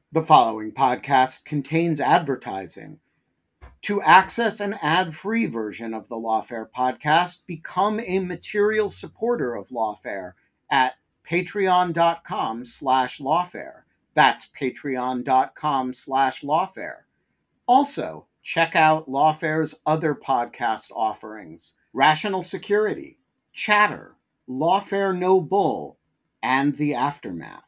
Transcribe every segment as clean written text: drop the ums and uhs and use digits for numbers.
The following podcast contains advertising. To access an ad-free version of the Lawfare podcast, become a material supporter of Lawfare at patreon.com/lawfare. That's patreon.com/lawfare. Also, check out Lawfare's other podcast offerings: Rational Security, Chatter, Lawfare No Bull, and The Aftermath.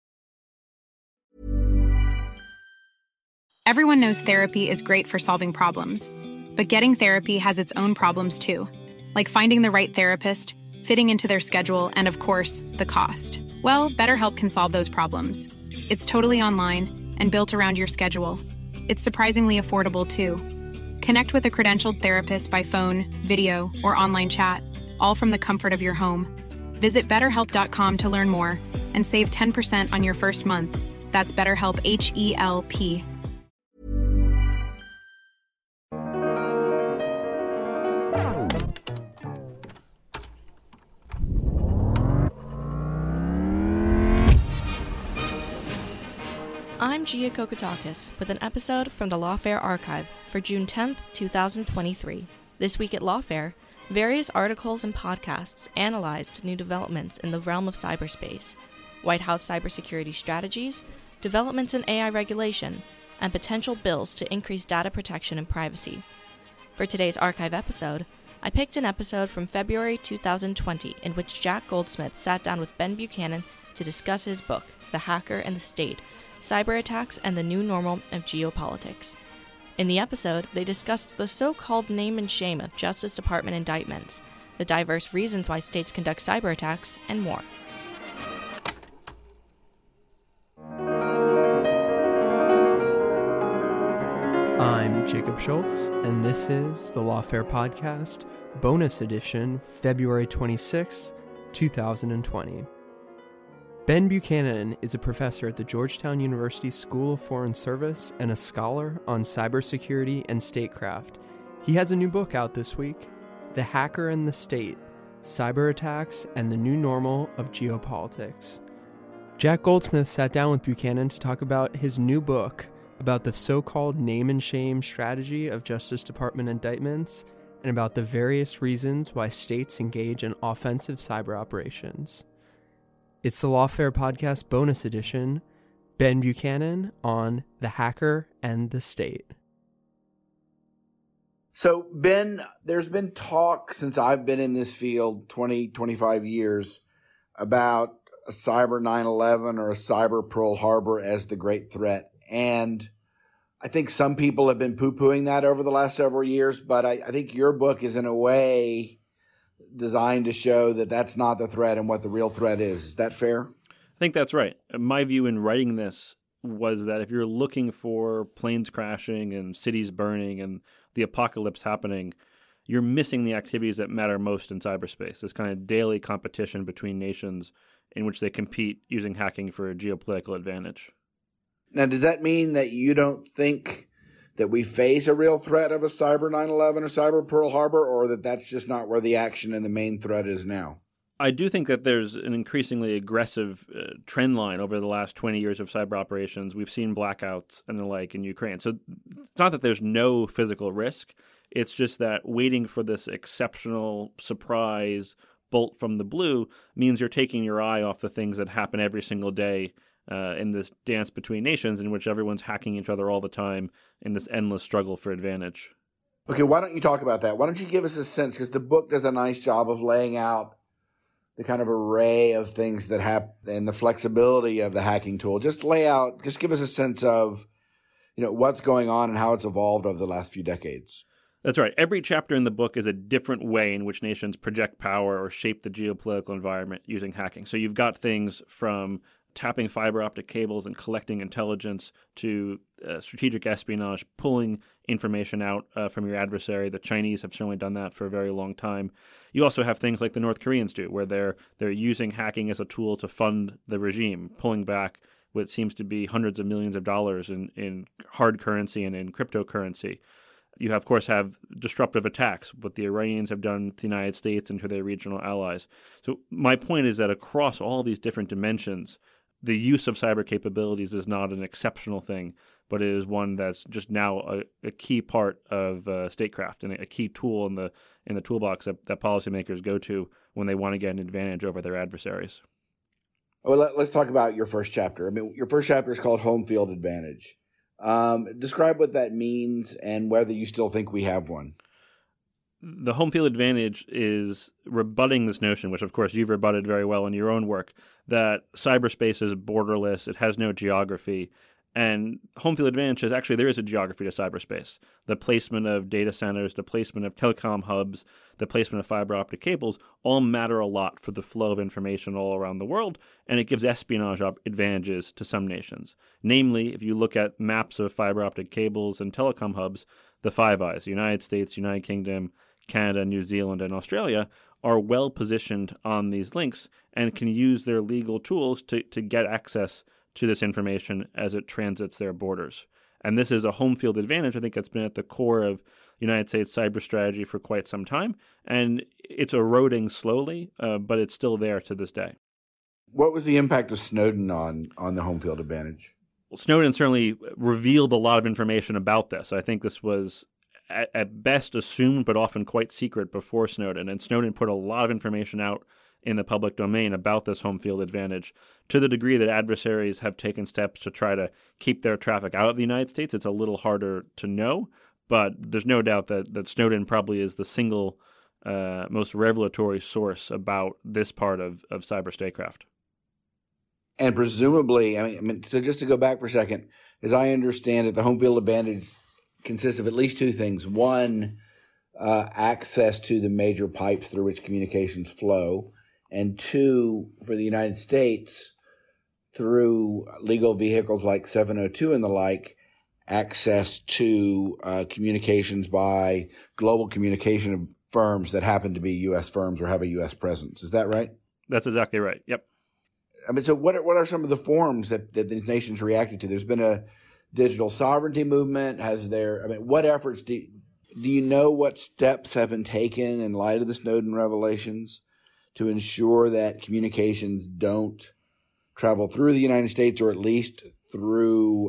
Everyone knows therapy is great for solving problems, but getting therapy has its own problems too, like finding the right therapist, fitting into their schedule, and of course, the cost. Well, BetterHelp can solve those problems. It's totally online and built around your schedule. It's surprisingly affordable too. Connect with a credentialed therapist by phone, video, or online chat, all from the comfort of your home. Visit BetterHelp.com to learn more and save 10% on your first month. That's BetterHelp, H-E-L-P. I'm Gia Kokotakis with an episode from the Lawfare Archive for June 10th, 2023. This week at Lawfare, various articles and podcasts analyzed new developments in the realm of cyberspace, White House cybersecurity strategies, developments in AI regulation, and potential bills to increase data protection and privacy. For today's archive episode, I picked an episode from February 2020 in which Jack Goldsmith sat down with Ben Buchanan to discuss his book, The Hacker and the State: Cyber Attacks and the New Normal of Geopolitics. In the episode, they discussed the so-called name and shame of Justice Department indictments, the diverse reasons why states conduct cyber attacks, and more. I'm Jacob Schultz, and this is the Lawfare Podcast, bonus edition, February 26, 2020. Ben Buchanan is a professor at the Georgetown University School of Foreign Service and a scholar on cybersecurity and statecraft. He has a new book out this week, The Hacker and the State: Cyber Attacks and the New Normal of Geopolitics. Jack Goldsmith sat down with Buchanan to talk about his new book about the so-called name and shame strategy of Justice Department indictments and about the various reasons why states engage in offensive cyber operations. It's the Lawfare Podcast bonus edition, Ben Buchanan on The Hacker and the State. So, Ben, there's been talk since I've been in this field 20, 25 years about a cyber 9/11 or a cyber Pearl Harbor as the great threat. And I think some people have been poo-pooing that over the last several years, but I think your book is in a way designed to show that that's not the threat and what the real threat is. Is that fair? I think that's right. My view in writing this was that if you're looking for planes crashing and cities burning and the apocalypse happening, you're missing the activities that matter most in cyberspace, this kind of daily competition between nations in which they compete using hacking for a geopolitical advantage. Now, does that mean that you don't think that we face a real threat of a cyber 9/11 or cyber Pearl Harbor, or that that's just not where the action and the main threat is now? I do think that there's an increasingly aggressive trend line over the last 20 years of cyber operations. We've seen blackouts and the like in Ukraine. So it's not that there's no physical risk. It's just that waiting for this exceptional surprise bolt from the blue means you're taking your eye off the things that happen every single day in this dance between nations in which everyone's hacking each other all the time in this endless struggle for advantage. Okay, why don't you talk about that? Why don't you give us a sense, because the book does a nice job of laying out the kind of array of things that happen and the flexibility of the hacking tool. Just give us a sense of, what's going on and how it's evolved over the last few decades. That's right. Every chapter in the book is a different way in which nations project power or shape the geopolitical environment using hacking. So you've got things from tapping fiber optic cables and collecting intelligence to strategic espionage, pulling information out from your adversary. The Chinese have certainly done that for a very long time. You also have things like the North Koreans do, where they're using hacking as a tool to fund the regime, pulling back what seems to be hundreds of millions of dollars in hard currency and in cryptocurrency. You, of course, have disruptive attacks, what the Iranians have done to the United States and to their regional allies. So my point is that across all these different dimensions, the use of cyber capabilities is not an exceptional thing, but it is one that's just now a key part of statecraft and a key tool in the toolbox that policymakers go to when they want to get an advantage over their adversaries. Well, let's talk about your first chapter. I mean, your first chapter is called Home Field Advantage. Describe what that means and whether you still think we have one. The home field advantage is rebutting this notion, which of course you've rebutted very well in your own work, that cyberspace is borderless, it has no geography, and home field advantage is actually there is a geography to cyberspace. The placement of data centers, the placement of telecom hubs, the placement of fiber optic cables all matter a lot for the flow of information all around the world, and it gives espionage advantages to some nations. Namely, if you look at maps of fiber optic cables and telecom hubs, the Five Eyes, the United States, United Kingdom, Canada, New Zealand, and Australia are well positioned on these links and can use their legal tools to get access to this information as it transits their borders. And this is a home field advantage. I think that's been at the core of United States cyber strategy for quite some time. And it's eroding slowly, but it's still there to this day. What was the impact of Snowden on the home field advantage? Well, Snowden certainly revealed a lot of information about this. I think this was at best assumed, but often quite secret before Snowden. And Snowden put a lot of information out in the public domain about this home field advantage to the degree that adversaries have taken steps to try to keep their traffic out of the United States. It's a little harder to know, but there's no doubt that Snowden probably is the single most revelatory source about this part of cyber statecraft. And presumably, I mean, so just to go back for a second, as I understand it, the home field advantage consists of at least two things. One, access to the major pipes through which communications flow. And two, for the United States, through legal vehicles like 702 and the like, access to communications by global communication firms that happen to be U.S. firms or have a U.S. presence. Is that right? That's exactly right. Yep. I mean, so what are some of the forms that these nations reacted to? There's been a digital sovereignty movement. What efforts do you know what steps have been taken in light of the Snowden revelations to ensure that communications don't travel through the United States, or at least through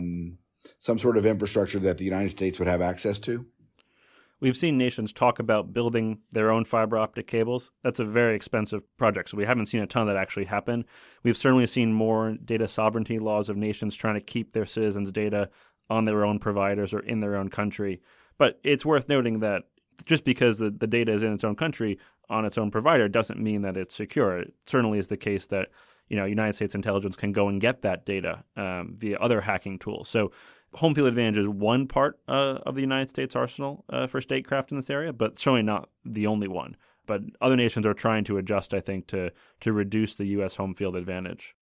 some sort of infrastructure that the United States would have access to? We've seen nations talk about building their own fiber optic cables. That's a very expensive project, so we haven't seen a ton of that actually happen. We've certainly seen more data sovereignty laws of nations trying to keep their citizens' data on their own providers or in their own country. But it's worth noting that just because the data is in its own country on its own provider doesn't mean that it's secure. It certainly is the case that United States intelligence can go and get that data via other hacking tools. So home field advantage is one part of the United States arsenal for statecraft in this area, but certainly not the only one. But other nations are trying to adjust, I think, to reduce the U.S. home field advantage.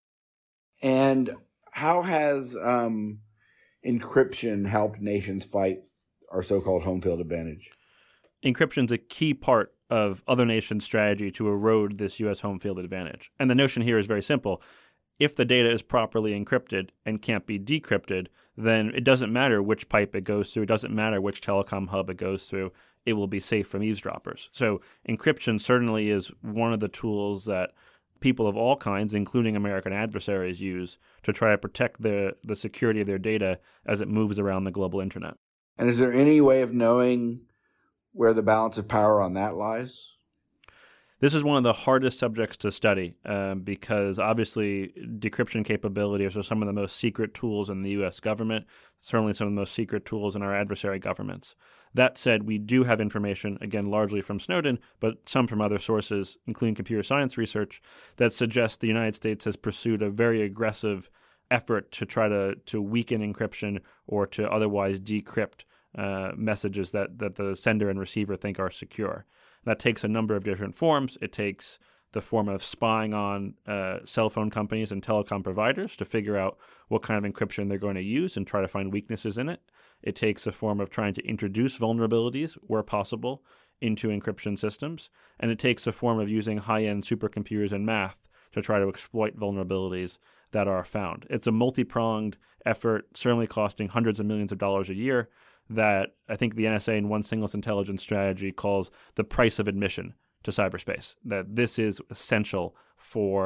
And how has encryption helped nations fight our so-called home field advantage? Encryption is a key part of other nations' strategy to erode this U.S. home field advantage. And the notion here is very simple. If the data is properly encrypted and can't be decrypted, then it doesn't matter which pipe it goes through. It doesn't matter which telecom hub it goes through. It will be safe from eavesdroppers. So encryption certainly is one of the tools that people of all kinds, including American adversaries, use to try to protect the security of their data as it moves around the global internet. And is there any way of knowing where the balance of power on that lies? This is one of the hardest subjects to study because obviously decryption capabilities are some of the most secret tools in the U.S. government, certainly some of the most secret tools in our adversary governments. That said, we do have information, again, largely from Snowden, but some from other sources, including computer science research, that suggests the United States has pursued a very aggressive effort to try to weaken encryption or to otherwise decrypt messages that the sender and receiver think are secure. That takes a number of different forms. It takes the form of spying on cell phone companies and telecom providers to figure out what kind of encryption they're going to use and try to find weaknesses in it. It takes a form of trying to introduce vulnerabilities, where possible, into encryption systems. And it takes a form of using high-end supercomputers and math to try to exploit vulnerabilities that are found. It's a multi-pronged effort, certainly costing hundreds of millions of dollars a year, that I think the NSA in one singles intelligence strategy calls the price of admission to cyberspace, that this is essential for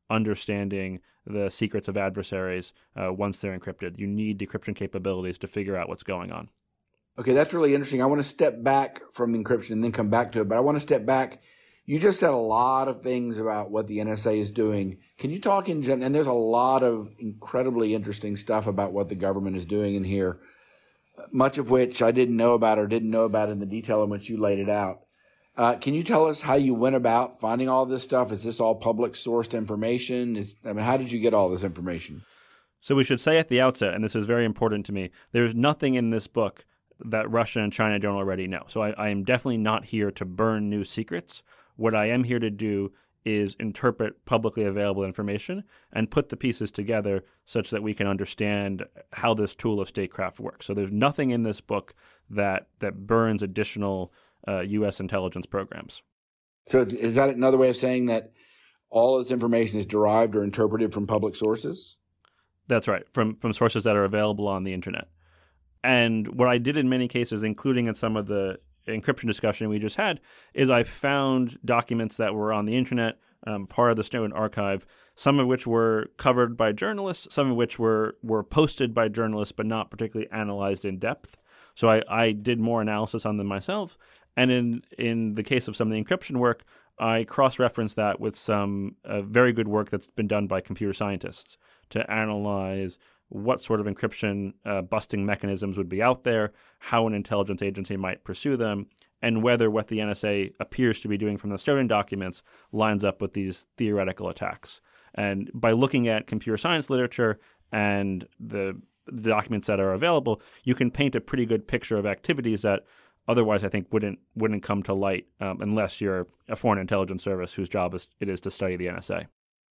understanding the secrets of adversaries once they're encrypted. You need decryption capabilities to figure out what's going on. Okay, that's really interesting. I want to step back from encryption and then come back to it, but I want to step back. You just said a lot of things about what the NSA is doing. Can you talk in general? And there's a lot of incredibly interesting stuff about what the government is doing in here, much of which I didn't know about or didn't know about in the detail in which you laid it out. Can you tell us how you went about finding all this stuff? Is this all public sourced information? How did you get all this information? So we should say at the outset, and this is very important to me, there's nothing in this book that Russia and China don't already know. So I am definitely not here to burn new secrets. What I am here to do is interpret publicly available information and put the pieces together such that we can understand how this tool of statecraft works. So there's nothing in this book that burns additional U.S. intelligence programs. So is that another way of saying that all this information is derived or interpreted from public sources? That's right, from sources that are available on the internet. And what I did in many cases, including in some of the encryption discussion we just had, is I found documents that were on the internet, part of the Snowden archive, some of which were covered by journalists, some of which were posted by journalists but not particularly analyzed in depth. So I did more analysis on them myself. And in the case of some of the encryption work, I cross-referenced that with some very good work that's been done by computer scientists to analyze what sort of encryption busting mechanisms would be out there, how an intelligence agency might pursue them, and whether what the NSA appears to be doing from the Snowden documents lines up with these theoretical attacks. And by looking at computer science literature and the documents that are available, you can paint a pretty good picture of activities that otherwise I think wouldn't come to light unless you're a foreign intelligence service whose job it is to study the NSA.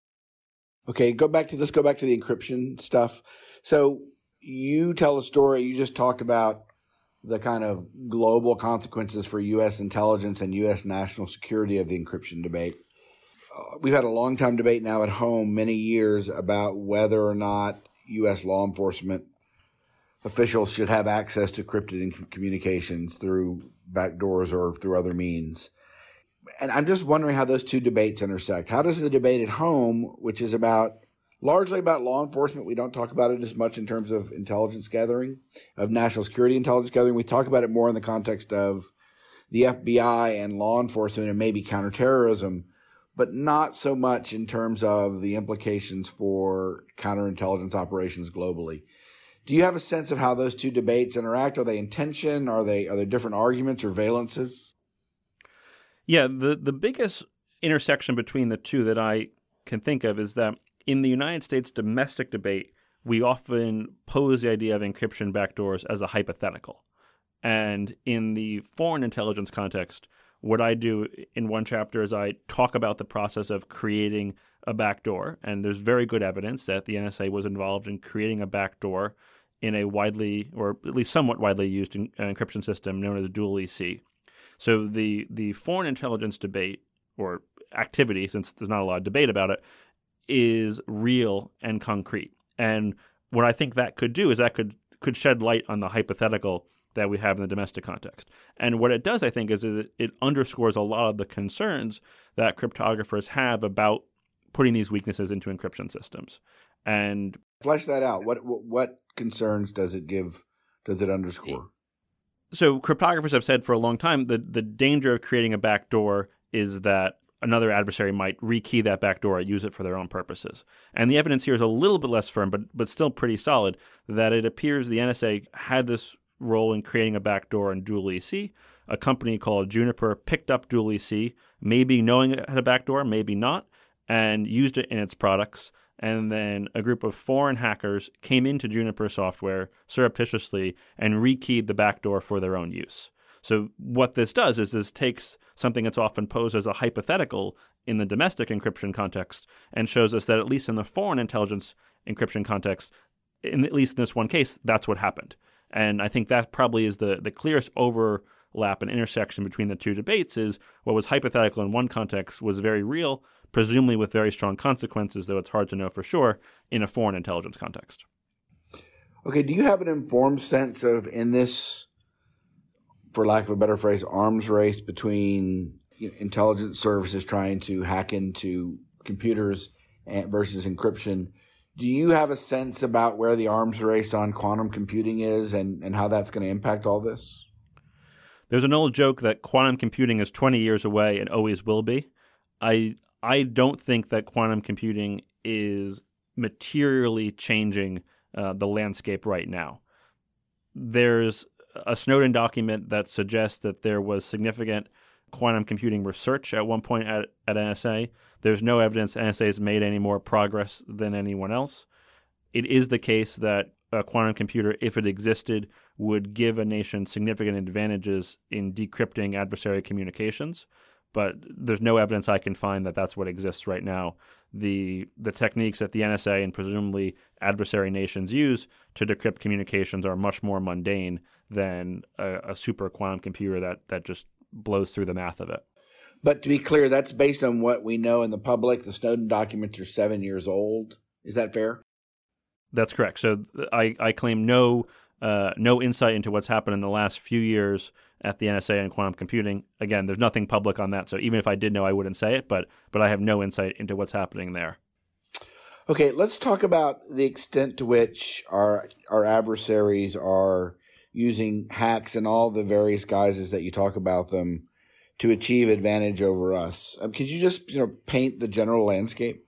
Okay, let's go back to the encryption stuff. So you tell a story, you just talked about the kind of global consequences for U.S. intelligence and U.S. national security of the encryption debate. We've had a long time debate now at home, many years, about whether or not U.S. law enforcement officials should have access to encrypted communications through backdoors or through other means. And I'm just wondering how those two debates intersect. How does the debate at home, which is largely about law enforcement, we don't talk about it as much in terms of intelligence gathering, of national security intelligence gathering. We talk about it more in the context of the FBI and law enforcement and maybe counterterrorism, but not so much in terms of the implications for counterintelligence operations globally. Do you have a sense of how those two debates interact? Are they in tension? Are there different arguments or valences? Yeah, the biggest intersection between the two that I can think of is that in the United States domestic debate, we often pose the idea of encryption backdoors as a hypothetical. And in the foreign intelligence context, what I do in one chapter is I talk about the process of creating a backdoor. And there's very good evidence that the NSA was involved in creating a backdoor in a widely, or at least somewhat widely used encryption system known as dual EC. So the foreign intelligence debate, or activity, since there's not a lot of debate about it, is real and concrete. And what I think that could do is that could shed light on the hypothetical that we have in the domestic context. And what it does, I think, is it underscores a lot of the concerns that cryptographers have about putting these weaknesses into encryption systems. And flesh that out. What concerns does it underscore? So cryptographers have said for a long time that the danger of creating a backdoor is that another adversary might rekey that backdoor and use it for their own purposes. And the evidence here is a little bit less firm, but still pretty solid, that it appears the NSA had this role in creating a backdoor in dual EC. A company called Juniper picked up dual EC, maybe knowing it had a backdoor, maybe not, and used it in its products. And then a group of foreign hackers came into Juniper software surreptitiously and rekeyed the backdoor for their own use. So what this does is this takes something that's often posed as a hypothetical in the domestic encryption context and shows us that at least in the foreign intelligence encryption context, at least in this one case, that's what happened. And I think that probably is the clearest overlap and intersection between the two debates is what was hypothetical in one context was very real, presumably with very strong consequences, though it's hard to know for sure, in a foreign intelligence context. Okay, do you have an informed sense of, in this, for lack of a better phrase, arms race between intelligence services trying to hack into computers versus encryption. Do you have a sense about where the arms race on quantum computing is and how that's going to impact all this? There's an old joke that quantum computing is 20 years away and always will be. I don't think that quantum computing is materially changing the landscape right now. There's a Snowden document that suggests that there was significant quantum computing research at one point at NSA. There's no evidence NSA has made any more progress than anyone else. It is the case that a quantum computer, if it existed, would give a nation significant advantages in decrypting adversary communications, but there's no evidence I can find that that's what exists right now. The techniques that the NSA and presumably adversary nations use to decrypt communications are much more mundane than a super quantum computer that just blows through the math of it. But to be clear, that's based on what we know in the public. The Snowden documents are 7 years old. Is that fair? That's correct. So I claim no insight into what's happened in the last few years at the NSA and quantum computing. Again, there's nothing public on that. So even if I did know, I wouldn't say it, but I have no insight into what's happening there. Okay, let's talk about the extent to which our adversaries are using hacks and all the various guises that you talk about them to achieve advantage over us. Could you just paint the general landscape?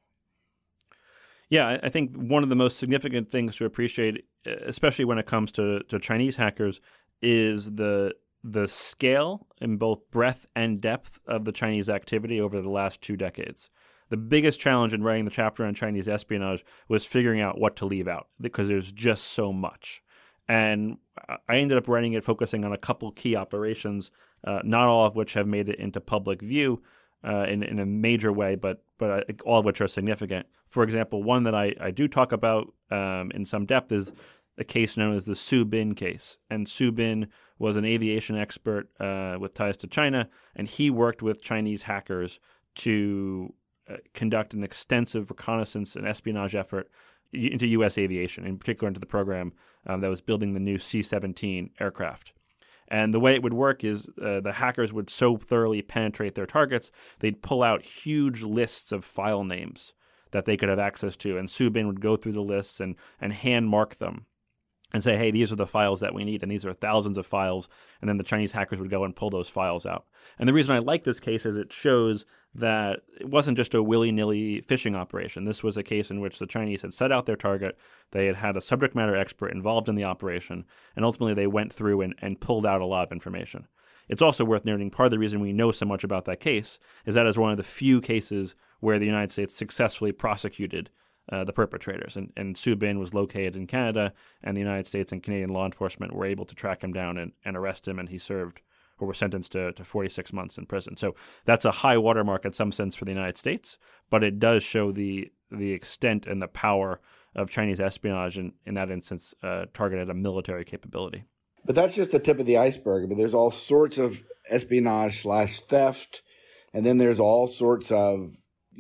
Yeah, I think one of the most significant things to appreciate, especially when it comes to Chinese hackers, is the scale in both breadth and depth of the Chinese activity over the last 2 decades. The biggest challenge in writing the chapter on Chinese espionage was figuring out what to leave out because there's just so much. And I ended up writing it focusing on a couple key operations, not all of which have made it into public view in a major way, but all of which are significant. For example, one that I do talk about in some depth is a case known as the Su Bin case. And Su Bin was an aviation expert with ties to China, and he worked with Chinese hackers to conduct an extensive reconnaissance and espionage effort into U.S. aviation, in particular into the program that was building the new C-17 aircraft. And the way it would work is the hackers would so thoroughly penetrate their targets, they'd pull out huge lists of file names that they could have access to. And Su Bin would go through the lists and hand mark them and say, hey, these are the files that we need, and these are thousands of files. And then the Chinese hackers would go and pull those files out. And the reason I like this case is it shows that it wasn't just a willy-nilly phishing operation. This was a case in which the Chinese had set out their target, they had a subject matter expert involved in the operation, and ultimately they went through and pulled out a lot of information. It's also worth noting part of the reason we know so much about that case is that is one of the few cases where the United States successfully prosecuted the perpetrators. And Su Bin was located in Canada, and the United States and Canadian law enforcement were able to track him down and arrest him, and he served or was sentenced to 46 months in prison. So that's a high watermark in some sense for the United States, but it does show the extent and the power of Chinese espionage, in that instance, targeted a military capability. But that's just the tip of the iceberg. But there's all sorts of espionage/theft, and then there's all sorts of,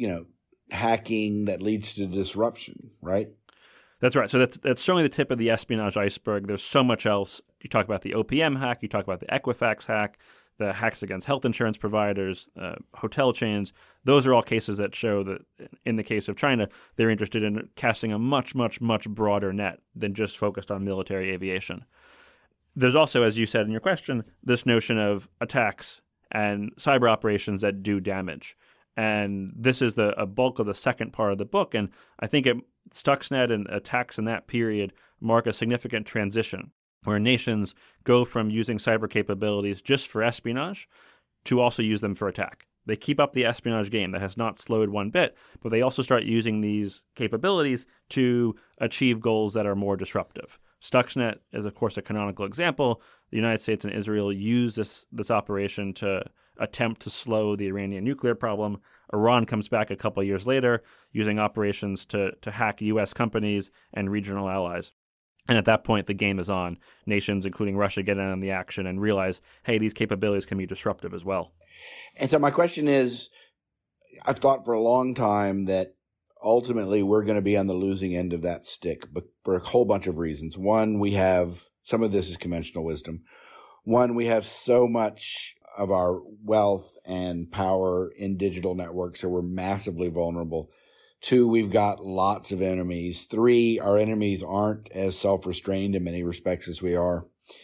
hacking that leads to disruption, right? That's right. So that's showing the tip of the espionage iceberg. There's so much else. You talk about the OPM hack. You talk about the Equifax hack, the hacks against health insurance providers, hotel chains. Those are all cases that show that in the case of China, they're interested in casting a much, much, much broader net than just focused on military aviation. There's also, as you said in your question, this notion of attacks and cyber operations that do damage. And this is a bulk of the second part of the book. And I think Stuxnet and attacks in that period mark a significant transition where nations go from using cyber capabilities just for espionage to also use them for attack. They keep up the espionage game. That has not slowed one bit, but they also start using these capabilities to achieve goals that are more disruptive. Stuxnet is, of course, a canonical example. The United States and Israel use this operation to attempt to slow the Iranian nuclear problem. Iran comes back a couple of years later using operations to hack U.S. companies and regional allies. And at that point, the game is on. Nations, including Russia, get in on the action and realize, hey, these capabilities can be disruptive as well. And so my question is, I've thought for a long time that ultimately we're going to be on the losing end of that stick, but for a whole bunch of reasons. One, we have, some of this is conventional wisdom. One, we have so much of our wealth and power in digital networks, so we're massively vulnerable. 2, we've got lots of enemies. 3, our enemies aren't as self-restrained in many respects as we are.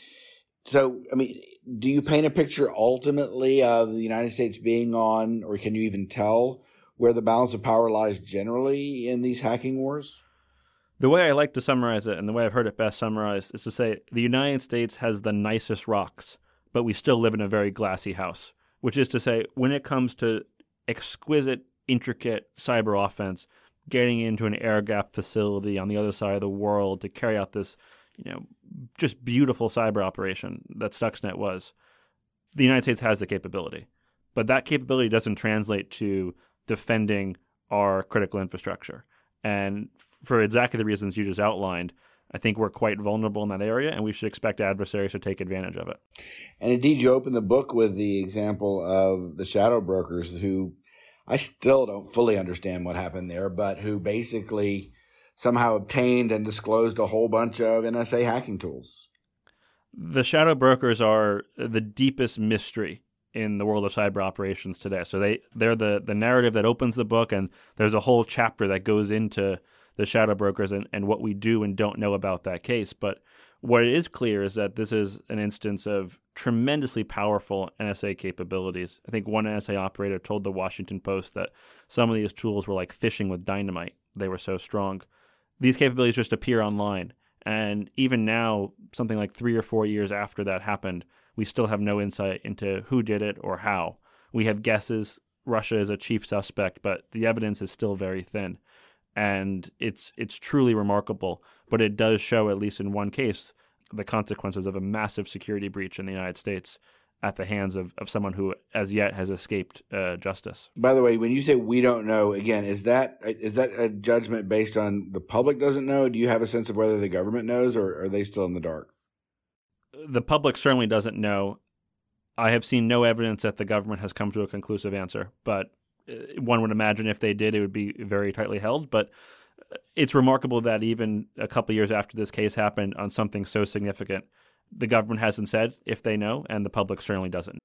So, I mean, do you paint a picture ultimately of the United States being on, or can you even tell where the balance of power lies generally in these hacking wars? The way I like to summarize it, and the way I've heard it best summarized, is to say the United States has the nicest rocks, but we still live in a very glassy house, which is to say when it comes to exquisite, intricate cyber offense, getting into an air-gapped facility on the other side of the world to carry out this, just beautiful cyber operation that Stuxnet was, the United States has the capability. But that capability doesn't translate to defending our critical infrastructure. And for exactly the reasons you just outlined, I think we're quite vulnerable in that area, and we should expect adversaries to take advantage of it. And indeed, you open the book with the example of the shadow brokers, who I still don't fully understand what happened there, but who basically somehow obtained and disclosed a whole bunch of NSA hacking tools. The shadow brokers are the deepest mystery in the world of cyber operations today. So they're the narrative that opens the book, and there's a whole chapter that goes into the shadow brokers and what we do and don't know about that case. But what is clear is that this is an instance of tremendously powerful NSA capabilities. I think one NSA operator told the Washington Post that some of these tools were like fishing with dynamite. They were so strong. These capabilities just appear online. And even now, something like 3 or 4 years after that happened, we still have no insight into who did it or how. We have guesses. Russia is a chief suspect, but the evidence is still very thin. And it's truly remarkable. But it does show, at least in one case, the consequences of a massive security breach in the United States at the hands of someone who, as yet, has escaped justice. By the way, when you say we don't know, again, is that a judgment based on the public doesn't know? Do you have a sense of whether the government knows, or are they still in the dark? The public certainly doesn't know. I have seen no evidence that the government has come to a conclusive answer, but one would imagine if they did, it would be very tightly held. But it's remarkable that even a couple of years after this case happened on something so significant, the government hasn't said if they know, and the public certainly doesn't.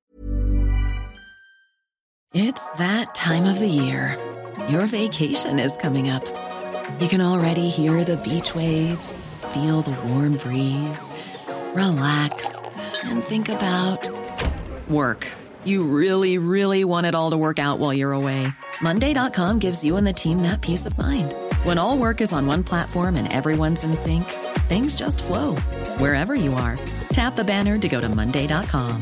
It's that time of the year. Your vacation is coming up. You can already hear the beach waves, feel the warm breeze, relax, and think about work. You really, really want it all to work out while you're away. Monday.com gives you and the team that peace of mind. When all work is on one platform and everyone's in sync, things just flow. Wherever you are, tap the banner to go to Monday.com.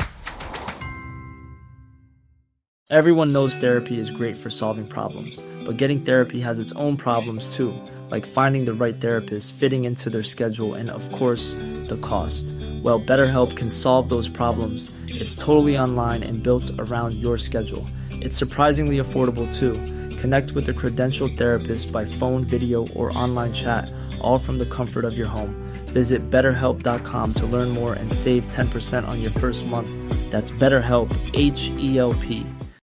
Everyone knows therapy is great for solving problems, but getting therapy has its own problems too, like finding the right therapist, fitting into their schedule, and of course, the cost. Well, BetterHelp can solve those problems. It's totally online and built around your schedule. It's surprisingly affordable too. Connect with a credentialed therapist by phone, video, or online chat, all from the comfort of your home. Visit BetterHelp.com to learn more and save 10% on your first month. That's BetterHelp, H-E-L-P.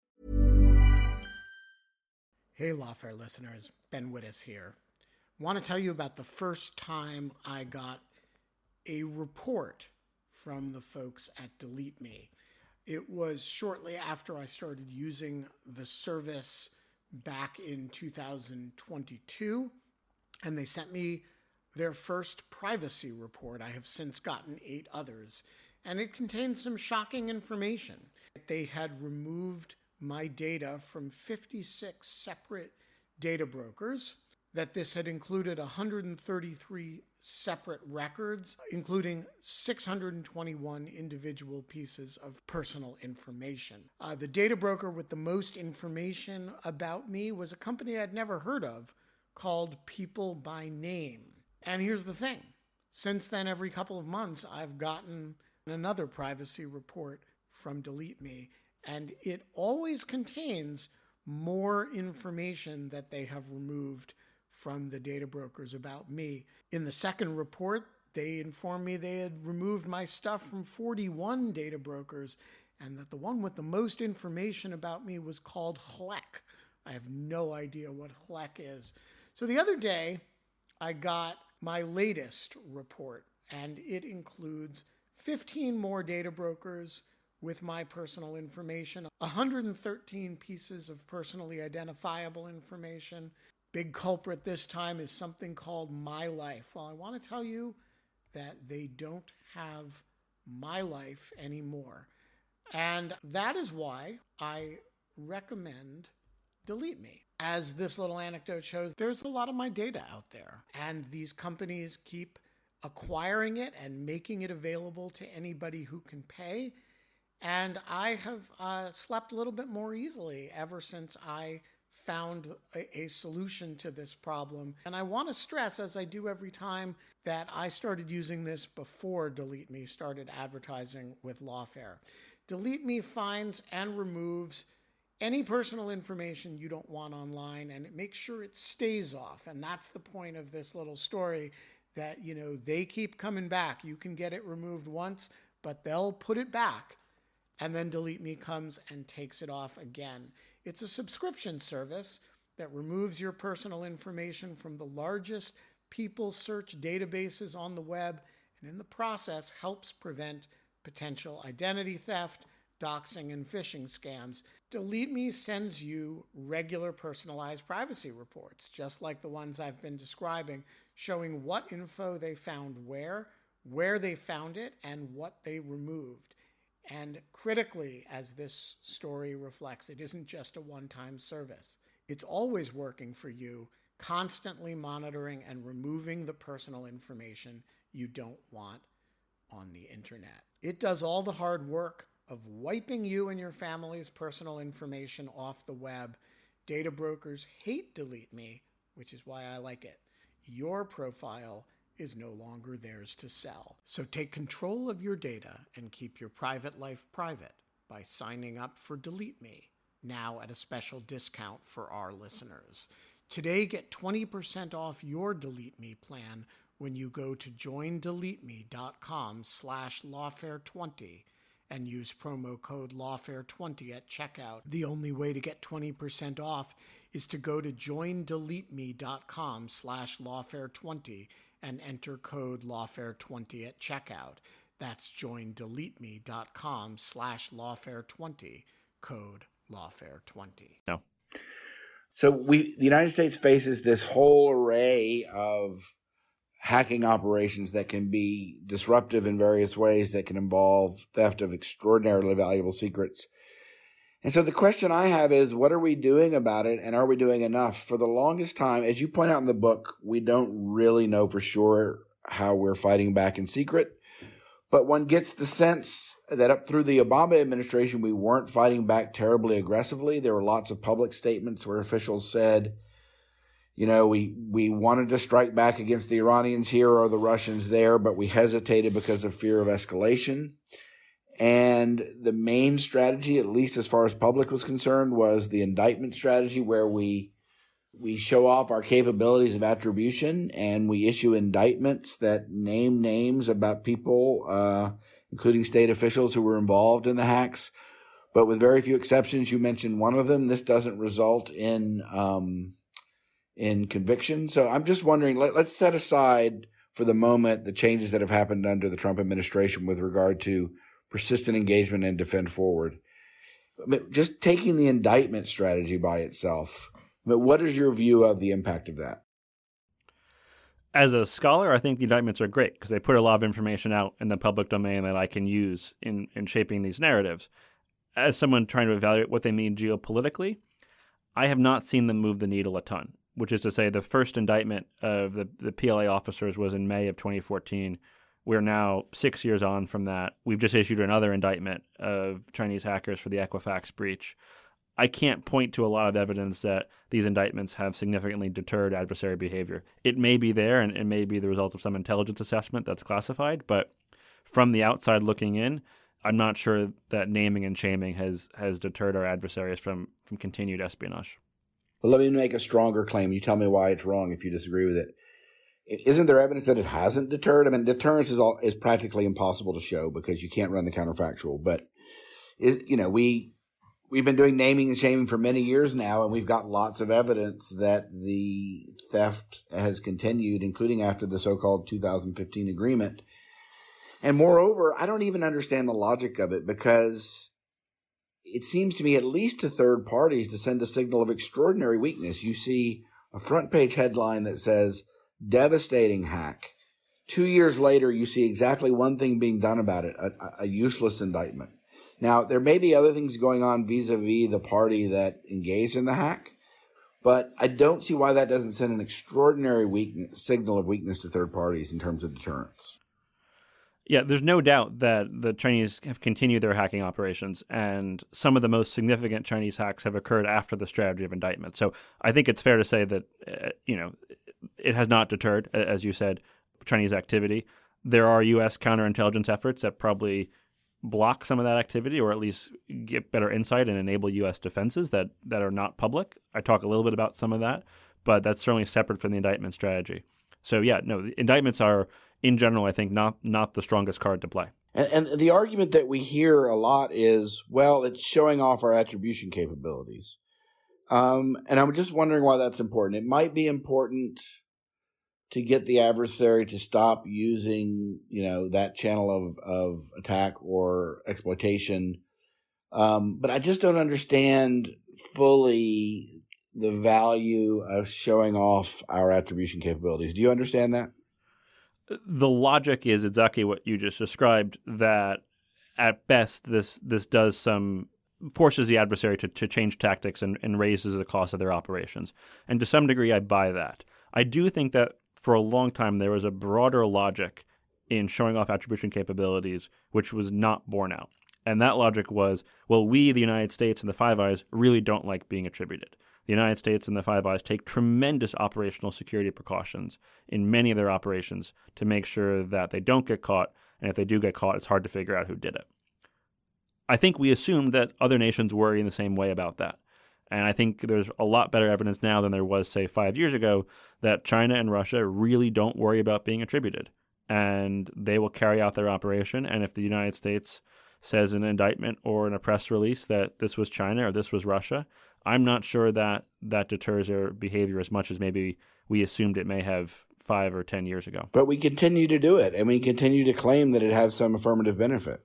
Hey, Lawfare listeners, Ben Wittes here. Want to tell you about the first time I got a report from the folks at Delete Me. It was shortly after I started using the service back in 2022, and they sent me their first privacy report. I have since gotten 8 others, and it contained some shocking information. They had removed my data from 56 separate data brokers, that this had included 133 separate records, including 621 individual pieces of personal information. The data broker with the most information about me was a company I'd never heard of called People by Name. And here's the thing. Since then, every couple of months, I've gotten another privacy report from Delete Me, and it always contains more information that they have removed from the data brokers about me. In the second report, they informed me they had removed my stuff from 41 data brokers, and that the one with the most information about me was called HLEC. I have no idea what HLEC is. So the other day, I got my latest report, and it includes 15 more data brokers with my personal information, 113 pieces of personally identifiable information. Big culprit this time is something called My Life. Well, I want to tell you that they don't have My Life anymore. And that is why I recommend Delete Me. As this little anecdote shows, there's a lot of my data out there, and these companies keep acquiring it and making it available to anybody who can pay. And I have slept a little bit more easily ever since I found a solution to this problem. And I want to stress, as I do every time, that I started using this before Delete Me started advertising with Lawfare. Delete Me finds and removes any personal information you don't want online, and it makes sure it stays off. And that's the point of this little story, that, they keep coming back. You can get it removed once, but they'll put it back. And then Delete Me comes and takes it off again. It's a subscription service that removes your personal information from the largest people search databases on the web, and in the process helps prevent potential identity theft, doxing, and phishing scams. Delete Me sends you regular personalized privacy reports, just like the ones I've been describing, showing what info they found where they found it, and what they removed. And critically, as this story reflects, it isn't just a one-time service. It's always working for you, constantly monitoring and removing the personal information you don't want on the internet. It does all the hard work of wiping you and your family's personal information off the web. Data brokers hate Delete Me, which is why I like it. Your profile is no longer theirs to sell. So take control of your data and keep your private life private by signing up for Delete Me, now at a special discount for our listeners. Today, get 20% off your Delete Me plan when you go to joindeleteme.com/lawfare20 and use promo code lawfare20 at checkout. The only way to get 20% off is to go to joindeleteme.com/lawfare20 and enter code lawfare20 at checkout. That's joindeleteme.com/lawfare20, code lawfare20. No. So the United States faces this whole array of hacking operations that can be disruptive in various ways, that can involve theft of extraordinarily valuable secrets. And so the question I have is, what are we doing about it, and are we doing enough? For the longest time, as you point out in the book, we don't really know for sure how we're fighting back in secret, but one gets the sense that up through the Obama administration, we weren't fighting back terribly aggressively. There were lots of public statements where officials said, we wanted to strike back against the Iranians here or the Russians there, but we hesitated because of fear of escalation. And the main strategy, at least as far as public was concerned, was the indictment strategy, where we show off our capabilities of attribution and we issue indictments that name names about people, including state officials who were involved in the hacks. But with very few exceptions, you mentioned one of them, this doesn't result in conviction. So I'm just wondering, let's set aside for the moment the changes that have happened under the Trump administration with regard to persistent engagement and defend forward. Just taking the indictment strategy by itself, what is your view of the impact of that? As a scholar, I think the indictments are great because they put a lot of information out in the public domain that I can use in shaping these narratives. As someone trying to evaluate what they mean geopolitically, I have not seen them move the needle a ton, which is to say the first indictment of the PLA officers was in May of 2014. We're now 6 years on from that. We've just issued another indictment of Chinese hackers for the Equifax breach. I can't point to a lot of evidence that these indictments have significantly deterred adversary behavior. It may be there, and it may be the result of some intelligence assessment that's classified, but from the outside looking in, I'm not sure that naming and shaming has deterred our adversaries from continued espionage. Well, let me make a stronger claim. You tell me why it's wrong if you disagree with it. Isn't there evidence that it hasn't deterred? I mean, deterrence is practically impossible to show because you can't run the counterfactual. But we've been doing naming and shaming for many years now, and we've got lots of evidence that the theft has continued, including after the so-called 2015 agreement. And moreover, I don't even understand the logic of it, because it seems to me, at least to third parties, to send a signal of extraordinary weakness. You see a front page headline that says, "Devastating hack." 2 years later, you see exactly one thing being done about it, a useless indictment. Now, there may be other things going on vis-a-vis the party that engaged in the hack, but I don't see why that doesn't send an extraordinary signal of weakness to third parties in terms of deterrence. Yeah, there's no doubt that the Chinese have continued their hacking operations, and some of the most significant Chinese hacks have occurred after the strategy of indictment. So I think it's fair to say that, it has not deterred, as you said, Chinese activity. There are U.S. counterintelligence efforts that probably block some of that activity, or at least get better insight and enable U.S. defenses that are not public. I talk a little bit about some of that, but that's certainly separate from the indictment strategy. So yeah, no, the indictments are, in general, I think, not the strongest card to play. And the argument that we hear a lot is, well, it's showing off our attribution capabilities. And I'm just wondering why that's important. It might be important to get the adversary to stop using, that channel of attack or exploitation. But I just don't understand fully the value of showing off our attribution capabilities. Do you understand that? The logic is exactly what you just described, that at best this does forces the adversary to change tactics and raises the cost of their operations. And to some degree, I buy that. I do think that for a long time there was a broader logic in showing off attribution capabilities which was not borne out. And that logic was, well, we, the United States and the Five Eyes, really don't like being attributed. The United States and the Five Eyes take tremendous operational security precautions in many of their operations to make sure that they don't get caught, and if they do get caught, it's hard to figure out who did it. I think we assumed that other nations worry in the same way about that. And I think there's a lot better evidence now than there was, say, 5 years ago, that China and Russia really don't worry about being attributed. And they will carry out their operation. And if the United States says in an indictment or in a press release that this was China or this was Russia, I'm not sure that deters their behavior as much as maybe we assumed it may have 5 or 10 years ago. But we continue to do it, and we continue to claim that it has some affirmative benefit.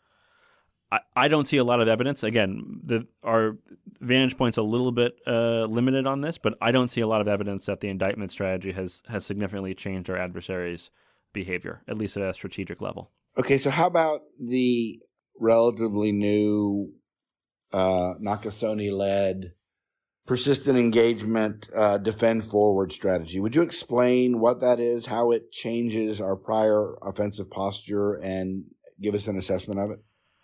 I don't see a lot of evidence. Again, our vantage point's a little bit limited on this, but I don't see a lot of evidence that the indictment strategy has significantly changed our adversaries' behavior, at least at a strategic level. Okay, so how about the relatively new Nakasone-led persistent engagement defend forward strategy? Would you explain what that is, how it changes our prior offensive posture, and give us an assessment of it?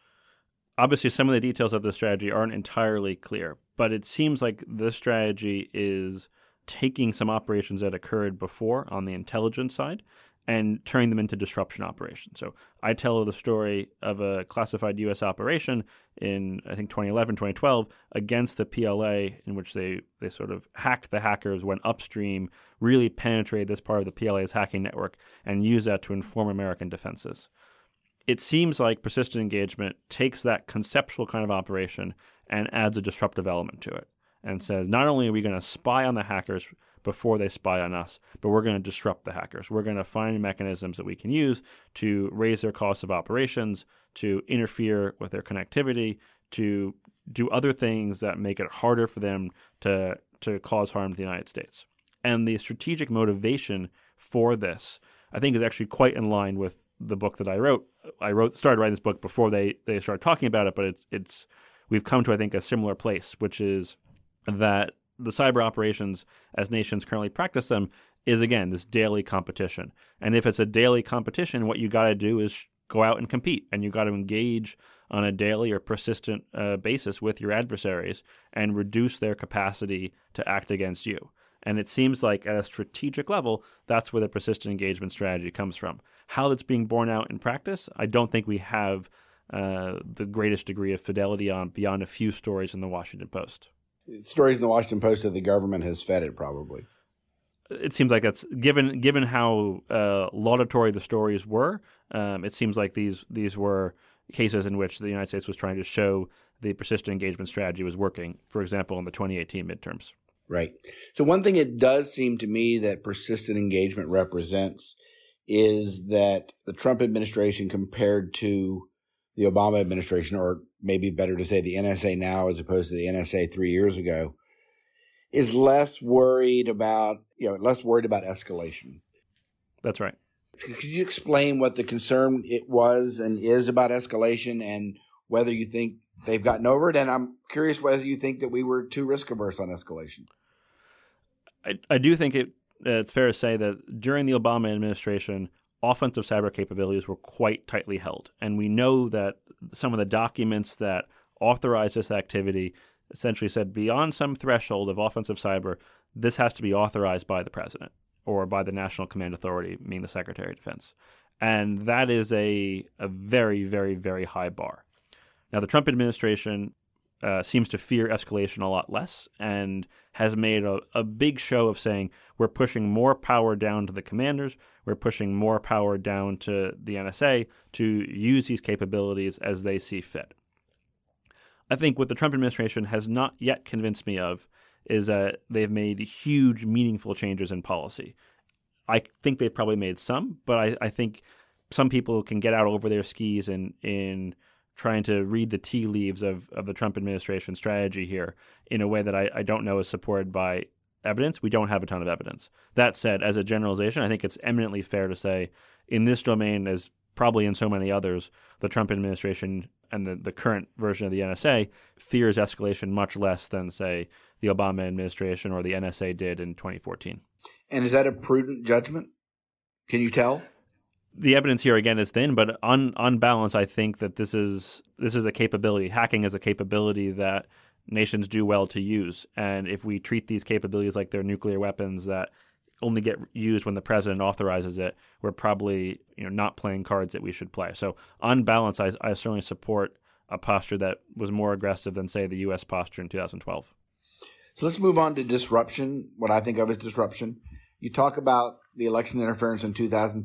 Obviously, some of the details of the strategy aren't entirely clear, but it seems like this strategy is taking some operations that occurred before on the intelligence side and turning them into disruption operations. So I tell the story of a classified U.S. operation in, I think, 2011, 2012 against the PLA, in which they sort of hacked the hackers, went upstream, really penetrated this part of the PLA's hacking network, and used that to inform American defenses. It seems like persistent engagement takes that conceptual kind of operation and adds a disruptive element to it and says, not only are we going to spy on the hackers before they spy on us, but we're going to disrupt the hackers. We're going to find mechanisms that we can use to raise their costs of operations, to interfere with their connectivity, to do other things that make it harder for them to cause harm to the United States. And the strategic motivation for this, I think, is actually quite in line with the book that I wrote. Started writing this book before they started talking about it, but we've come to, I think, a similar place, which is that the cyber operations, as nations currently practice them, is, again, this daily competition. And if it's a daily competition, what you got to do is go out and compete, and you got to engage on a daily or persistent basis with your adversaries and reduce their capacity to act against you. And it seems like at a strategic level, that's where the persistent engagement strategy comes from. How that's being borne out in practice, I don't think we have the greatest degree of fidelity on beyond a few stories in the Washington Post. Stories in the Washington Post that the government has fed it, probably. It seems like that's given how laudatory the stories were. It seems like these were cases in which the United States was trying to show the persistent engagement strategy was working. For example, in the 2018 midterms. Right. So one thing it does seem to me that persistent engagement represents is that the Trump administration compared to the Obama administration, or maybe better to say the NSA now as opposed to the NSA 3 years ago, is less worried about escalation. That's right. Could you explain what the concern it was and is about escalation, and whether you think they've gotten over it? And I'm curious whether you think that we were too risk averse on escalation. I do think it's fair to say that during the Obama administration, offensive cyber capabilities were quite tightly held. And we know that some of the documents that authorized this activity essentially said beyond some threshold of offensive cyber, this has to be authorized by the president or by the National Command Authority, meaning the Secretary of Defense. And that is a very, very, very high bar. Now, the Trump administration seems to fear escalation a lot less and has made a big show of saying we're pushing more power down to the commanders, we're pushing more power down to the NSA to use these capabilities as they see fit. I think what the Trump administration has not yet convinced me of is that they've made huge, meaningful changes in policy. I think they've probably made some, but I think some people can get out over their skis in trying to read the tea leaves of the Trump administration strategy here in a way that I don't know is supported by evidence. We don't have a ton of evidence. That said, as a generalization, I think it's eminently fair to say in this domain, as probably in so many others, the Trump administration and the current version of the NSA fears escalation much less than, say, the Obama administration or the NSA did in 2014. And is that a prudent judgment? Can you tell? The evidence here, again, is thin, but on balance, I think that this is a capability. Hacking is a capability that nations do well to use. And if we treat these capabilities like they're nuclear weapons that only get used when the president authorizes it, we're probably not playing cards that we should play. So on balance, I certainly support a posture that was more aggressive than, say, the U.S. posture in 2012. So let's move on to disruption, what I think of as disruption. You talk about the election interference in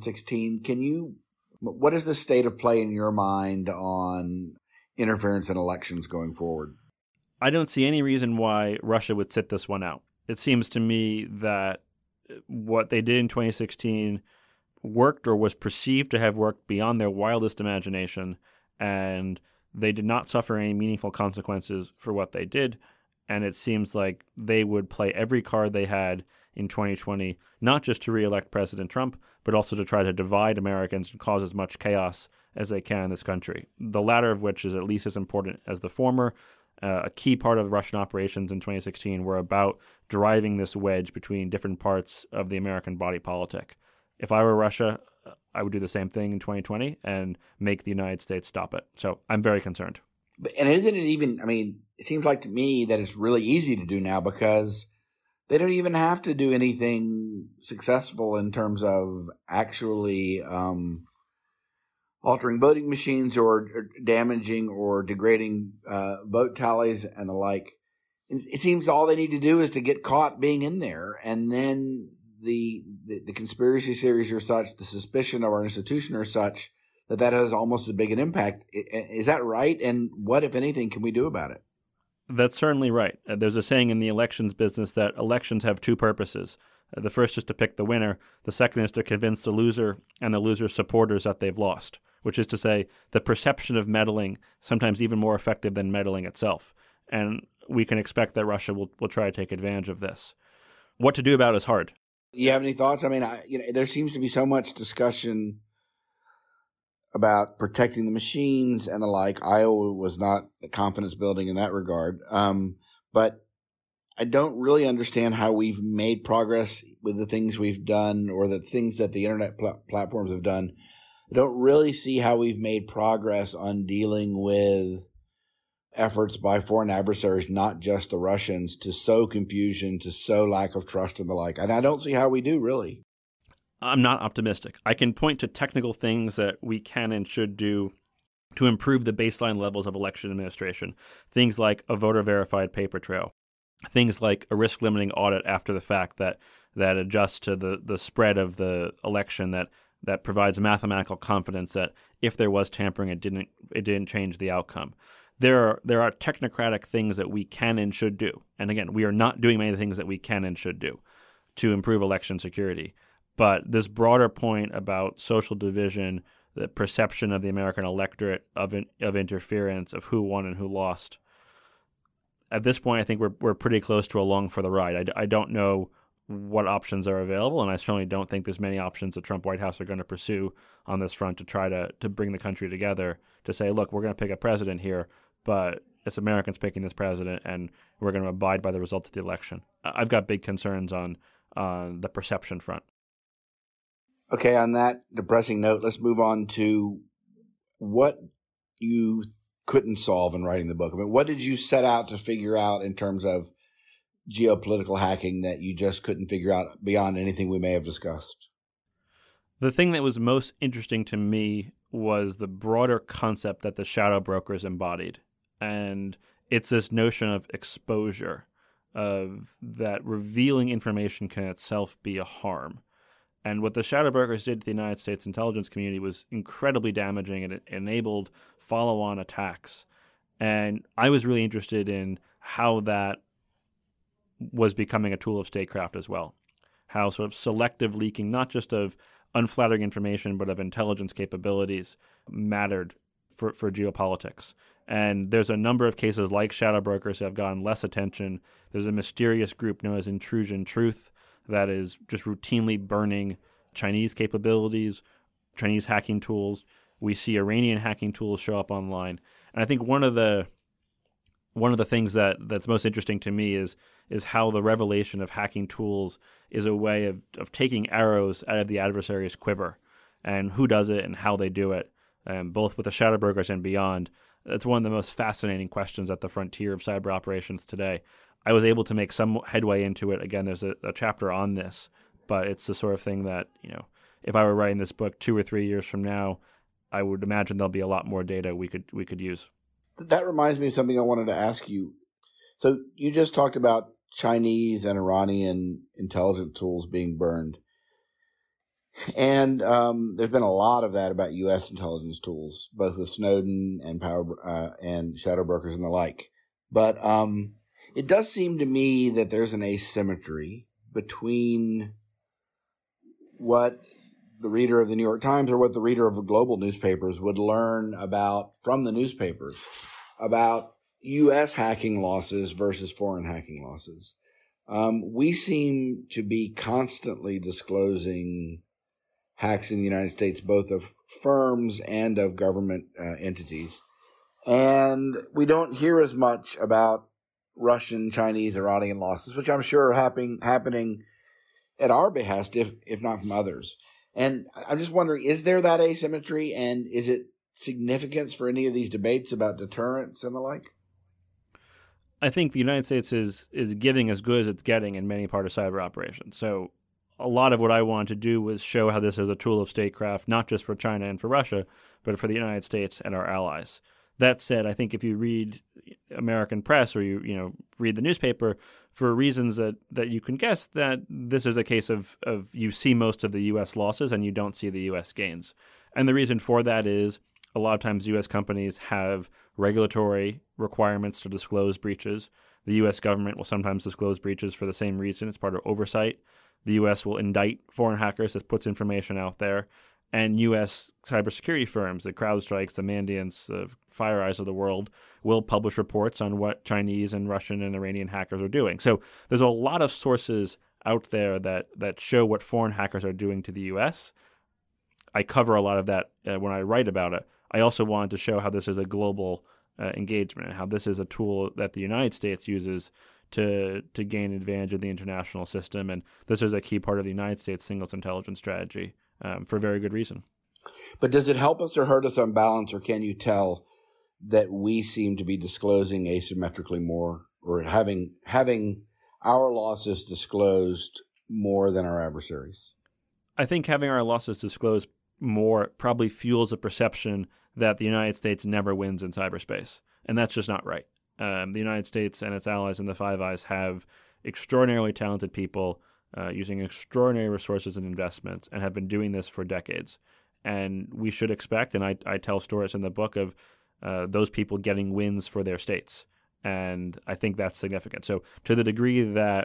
2016. What is the state of play in your mind on interference in elections going forward? I don't see any reason why Russia would sit this one out. It seems to me that what they did in 2016 worked or was perceived to have worked beyond their wildest imagination, and they did not suffer any meaningful consequences for what they did. And it seems like they would play every card they had in 2020, not just to reelect President Trump, but also to try to divide Americans and cause as much chaos as they can in this country. The latter of which is at least as important as the former. A key part of Russian operations in 2016 were about driving this wedge between different parts of the American body politic. If I were Russia, I would do the same thing in 2020 and make the United States stop it. So I'm very concerned. And isn't it even, it seems like to me that it's really easy to do now because they don't even have to do anything successful in terms of actually altering voting machines or damaging or degrading vote tallies and the like. It seems all they need to do is to get caught being in there, and then the conspiracy theories are such, the suspicion of our institution are such that has almost as big an impact. Is that right? And what, if anything, can we do about it? That's certainly right. There's a saying in the elections business that elections have two purposes. The first is to pick the winner. The second is to convince the loser and the loser's supporters that they've lost, which is to say the perception of meddling sometimes even more effective than meddling itself. And we can expect that Russia will try to take advantage of this. What to do about it is hard. You have any thoughts? There seems to be so much discussion about protecting the machines and the like. Iowa was not confidence building in that regard. But I don't really understand how we've made progress with the things we've done or the things that the internet platforms have done. I don't really see how we've made progress on dealing with efforts by foreign adversaries, not just the Russians, to sow confusion, to sow lack of trust and the like. And I don't see how we do, really. I'm not optimistic. I can point to technical things that we can and should do to improve the baseline levels of election administration. Things like a voter-verified paper trail. Things like a risk-limiting audit after the fact that adjusts to the spread of the election, that provides mathematical confidence that if there was tampering, it didn't change the outcome. There are technocratic things that we can and should do. And again, we are not doing many things that we can and should do to improve election security. But this broader point about social division, the perception of the American electorate of interference, of who won and who lost, at this point, I think we're pretty close to along for the ride. I don't know what options are available, and I certainly don't think there's many options the Trump White House are going to pursue on this front to try to bring the country together to say, look, we're going to pick a president here, but it's Americans picking this president, and we're going to abide by the results of the election. I've got big concerns on the perception front. Okay, on that depressing note, let's move on to what you couldn't solve in writing the book. I mean, what did you set out to figure out in terms of geopolitical hacking that you just couldn't figure out beyond anything we may have discussed? The thing that was most interesting to me was the broader concept that the shadow brokers embodied. And it's this notion of exposure, of that revealing information can itself be a harm. And what the shadow brokers did to the United States intelligence community was incredibly damaging, and it enabled follow-on attacks. And I was really interested in how that was becoming a tool of statecraft as well. How sort of selective leaking, not just of unflattering information, but of intelligence capabilities, mattered for geopolitics. And there's a number of cases like shadow brokers that have gotten less attention. There's a mysterious group known as Intrusion Truth that is just routinely burning Chinese capabilities, Chinese hacking tools. We see Iranian hacking tools show up online. And I think one of the things that's most interesting to me is how the revelation of hacking tools is a way of taking arrows out of the adversary's quiver, and who does it and how they do it, both with the shadow brokers and beyond. That's one of the most fascinating questions at the frontier of cyber operations today. I was able to make some headway into it. Again, there's a chapter on this, but it's the sort of thing that, if I were writing this book 2 or 3 years from now, I would imagine there'll be a lot more data we could use. That reminds me of something I wanted to ask you. So you just talked about Chinese and Iranian intelligence tools being burned. And there's been a lot of that about U.S. intelligence tools, both with Snowden and and shadow brokers and the like. But it does seem to me that there's an asymmetry between what the reader of the New York Times or what the reader of the global newspapers would learn about from the newspapers about U.S. hacking losses versus foreign hacking losses. We seem to be constantly disclosing hacks in the United States, both of firms and of government entities. And we don't hear as much about Russian, Chinese, Iranian losses, which I'm sure are happening at our behest, if not from others. And I'm just wondering, is there that asymmetry, and is it significance for any of these debates about deterrence and the like? I think the United States is getting as good as it's getting in many parts of cyber operations. So a lot of what I wanted to do was show how this is a tool of statecraft, not just for China and for Russia, but for the United States and our allies. That said, I think if you read American press or you read the newspaper, for reasons that you can guess, that this is a case of you see most of the U.S. losses and you don't see the U.S. gains. And the reason for that is a lot of times U.S. companies have regulatory requirements to disclose breaches. The U.S. government will sometimes disclose breaches for the same reason. It's part of oversight. The U.S. will indict foreign hackers that puts information out there. And U.S. cybersecurity firms, the CrowdStrikes, the Mandiants, the FireEyes of the world, will publish reports on what Chinese and Russian and Iranian hackers are doing. So there's a lot of sources out there that show what foreign hackers are doing to the U.S. I cover a lot of that when I write about it. I also wanted to show how this is a global engagement and how this is a tool that the United States uses to gain advantage of the international system. And this is a key part of the United States singles intelligence strategy. For very good reason. But does it help us or hurt us on balance, or can you tell that we seem to be disclosing asymmetrically more, or having our losses disclosed more than our adversaries? I think having our losses disclosed more probably fuels a perception that the United States never wins in cyberspace, and that's just not right. The United States and its allies in the Five Eyes have extraordinarily talented people using extraordinary resources and investments, and have been doing this for decades. And we should expect, and I tell stories in the book of those people getting wins for their states. And I think that's significant. So to the degree that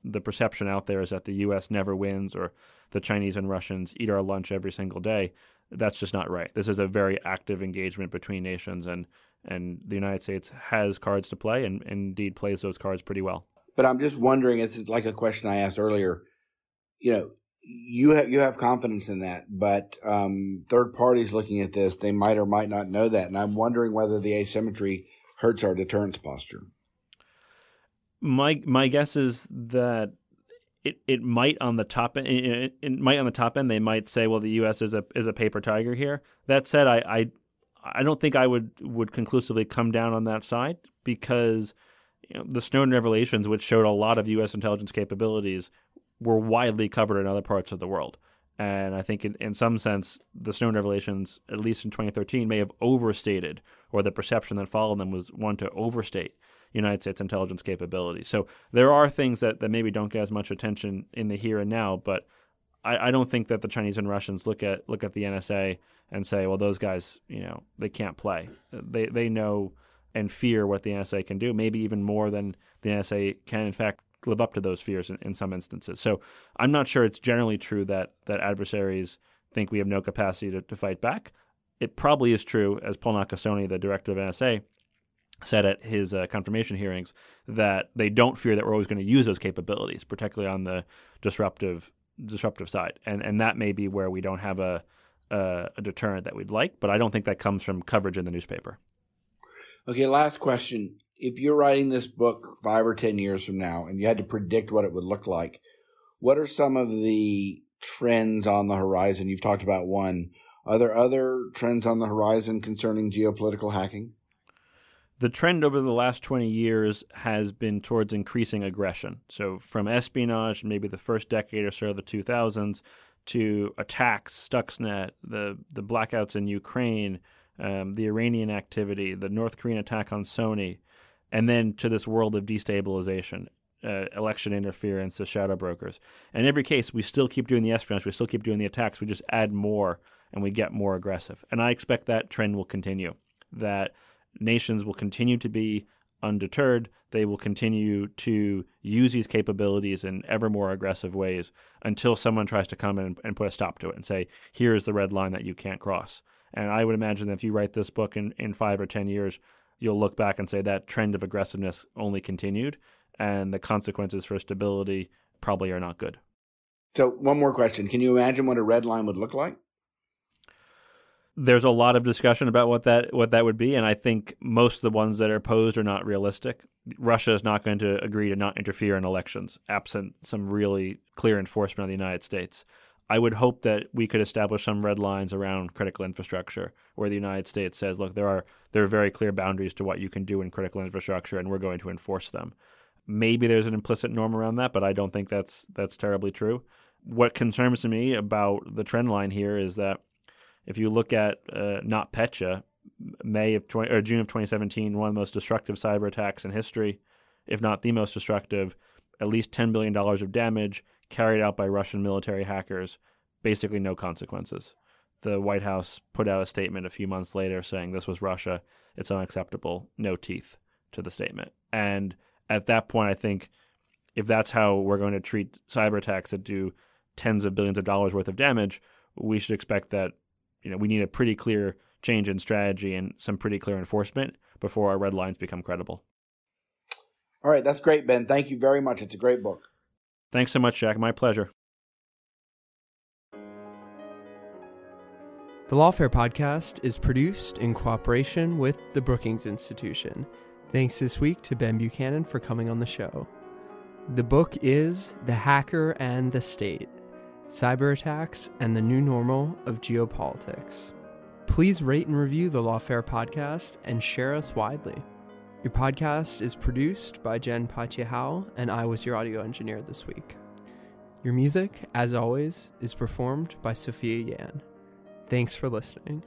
the perception out there is that the U.S. never wins or the Chinese and Russians eat our lunch every single day. That's just not right. This is a very active engagement between nations, and the United States has cards to play and indeed plays those cards pretty well. But I'm just wondering, it's like a question I asked earlier, you have confidence in that, but third parties looking at this, they might or might not know that. And I'm wondering whether the asymmetry hurts our deterrence posture. My guess is that it might on the top end. It might on the top end. They might say, well, the U.S. is a paper tiger here. That said, I don't think I would conclusively come down on that side, because the Snowden revelations, which showed a lot of U.S. intelligence capabilities, were widely covered in other parts of the world. And I think in some sense, the Snowden revelations, at least in 2013, may have overstated, or the perception that followed them was one to overstate United States intelligence capabilities. So there are things that maybe don't get as much attention in the here and now, but I don't think that the Chinese and Russians look at the NSA and say, well, those guys, they can't play. They know and fear what the NSA can do, maybe even more than the NSA can, in fact, live up to those fears in some instances. So I'm not sure it's generally true that adversaries think we have no capacity to fight back. It probably is true, as Paul Nakasone, the director of NSA, said at his confirmation hearings, that they don't fear that we're always going to use those capabilities, particularly on the disruptive side. And that may be where we don't have a deterrent that we'd like, but I don't think that comes from coverage in the newspaper. Okay, last question. If you're writing this book 5 or 10 years from now and you had to predict what it would look like, what are some of the trends on the horizon? You've talked about one. Are there other trends on the horizon concerning geopolitical hacking? The trend over the last 20 years has been towards increasing aggression. So from espionage, maybe the first decade or so of the 2000s, to attacks, Stuxnet, the blackouts in Ukraine, the Iranian activity, the North Korean attack on Sony, and then to this world of destabilization, election interference, the shadow brokers. In every case, we still keep doing the espionage, we still keep doing the attacks, we just add more and we get more aggressive. And I expect that trend will continue, that nations will continue to be undeterred. They will continue to use these capabilities in ever more aggressive ways until someone tries to come in and put a stop to it and say, here is the red line that you can't cross. And I would imagine that if you write this book in 5 or 10 years, you'll look back and say that trend of aggressiveness only continued, and the consequences for stability probably are not good. So one more question. Can you imagine what a red line would look like? There's a lot of discussion about what that would be, and I think most of the ones that are posed are not realistic. Russia is not going to agree to not interfere in elections, absent some really clear enforcement of the United States. I would hope that we could establish some red lines around critical infrastructure, where the United States says, look, there are very clear boundaries to what you can do in critical infrastructure, and we're going to enforce them. Maybe there's an implicit norm around that, but I don't think that's terribly true. What concerns me about the trend line here is that if you look at NotPetya, June of 2017, one of the most destructive cyber attacks in history, if not the most destructive, at least $10 billion of damage carried out by Russian military hackers, basically no consequences. The White House put out a statement a few months later saying this was Russia, it's unacceptable, no teeth to the statement. And at that point, I think if that's how we're going to treat cyber attacks that do tens of billions of dollars worth of damage, we should expect that we need a pretty clear change in strategy and some pretty clear enforcement before our red lines become credible. All right, that's great, Ben. Thank you very much. It's a great book. Thanks so much, Jack. My pleasure. The Lawfare Podcast is produced in cooperation with the Brookings Institution. Thanks this week to Ben Buchanan for coming on the show. The book is The Hacker and the State: Cyber Attacks and the New Normal of Geopolitics. Please rate and review the Lawfare Podcast and share us widely. Your podcast is produced by Jen Patia-Howell, and I was your audio engineer this week. Your music, as always, is performed by Sophia Yan. Thanks for listening.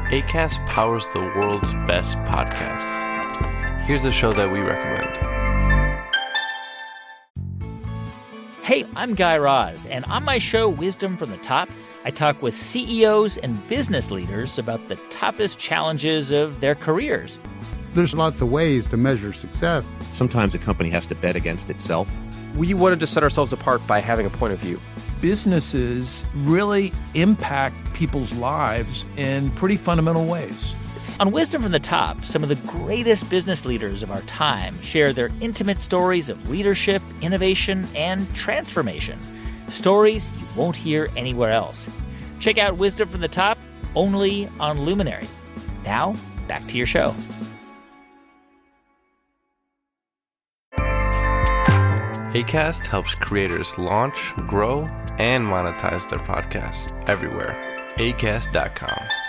Acast powers the world's best podcasts. Here's a show that we recommend. Hey, I'm Guy Raz, and on my show, Wisdom from the Top, I talk with CEOs and business leaders about the toughest challenges of their careers. There's lots of ways to measure success. Sometimes a company has to bet against itself. We wanted to set ourselves apart by having a point of view. Businesses really impact people's lives in pretty fundamental ways. On Wisdom from the Top, some of the greatest business leaders of our time share their intimate stories of leadership, innovation, and transformation. Stories you won't hear anywhere else. Check out Wisdom from the Top only on Luminary. Now, back to your show. Acast helps creators launch, grow, and monetize their podcasts everywhere. Acast.com.